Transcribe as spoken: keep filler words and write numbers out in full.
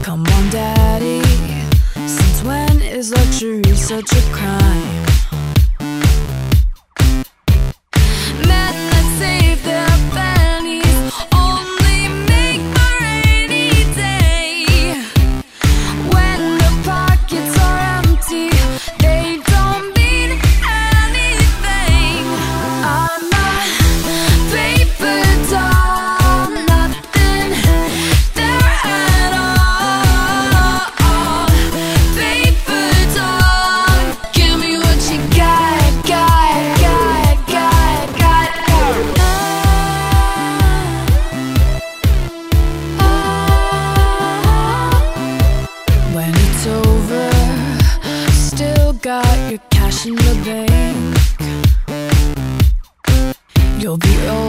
Come on, daddy, since when is luxury such a crime? Men that save their pennies only make a rainy day. When the pockets are empty, they don't mean anything. I'm a paper doll, nothing there at all. Paper doll, give me what you got, got, got, got, got, got. When it's over, still got your cash in the bank. You'll be over